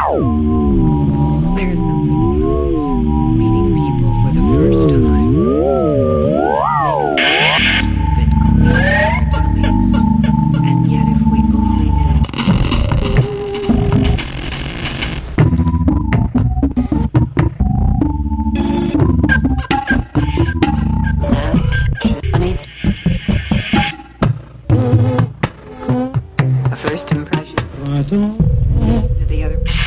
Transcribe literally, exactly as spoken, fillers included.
There's something about meeting people for the first time makes me a little bit clear in our tummies. And yet if we only knew. A first impression to the other.